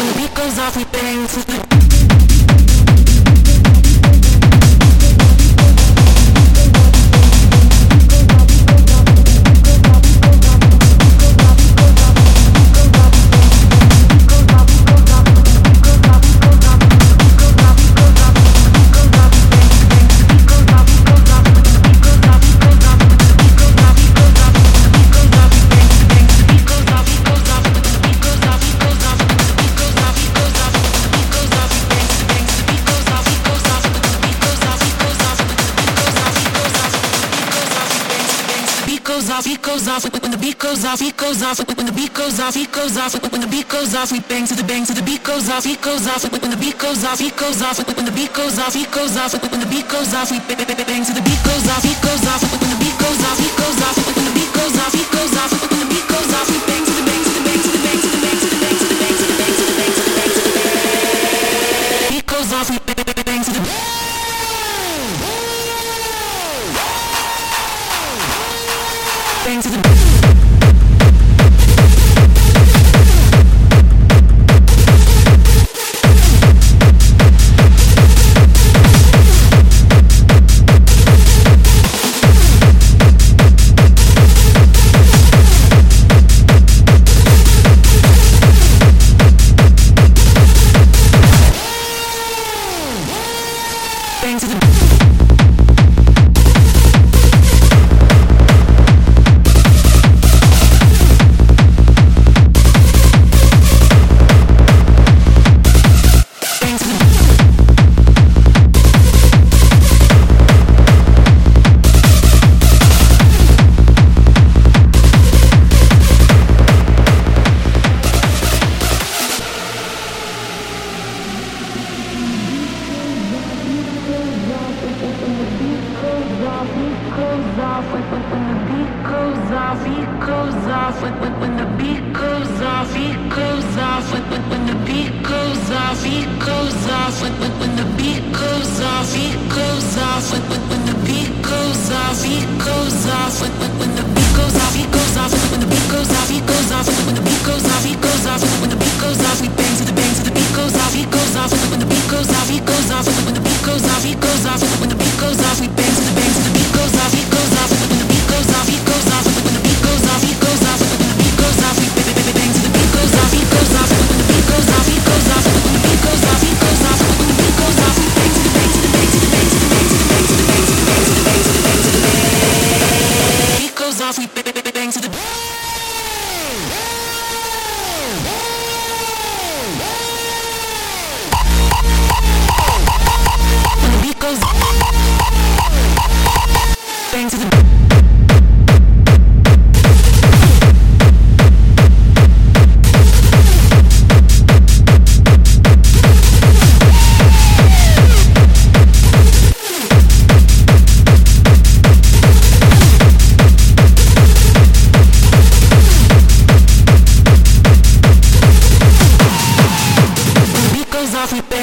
We bang to the beat goes off, he goes off. When the beat goes off, he goes off. When the beat goes off, he goes off. When the beat goes off, we bang to the beat goes off, he goes off. When the beat goes off, he goes off. When the beat goes off, he goes off. When the beat goes off, we bang to the bang to the bang to the bang to the bang to the bang to the bang to the bang to the bang to the bang to the bang. Beat goes off, we bang to the bang to the we